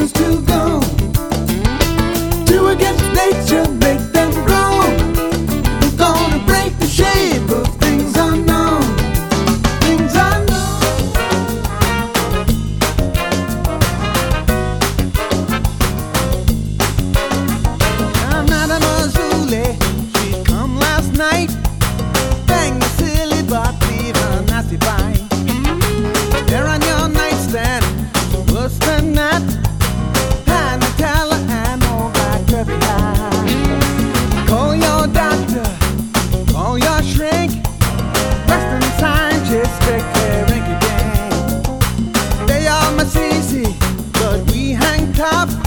things to go. Do against nature, make them grow. We're gonna break the shape of things unknown. Things unknown. Madame Azule, she come last night. Bang the silly but leave a nasty bite. There on your nightstand, worse than that. Hand the teller and all that curvy eye. Call your doctor, call your shrink. Western scientists take care rinky dink. They are my CC, but we hang tough.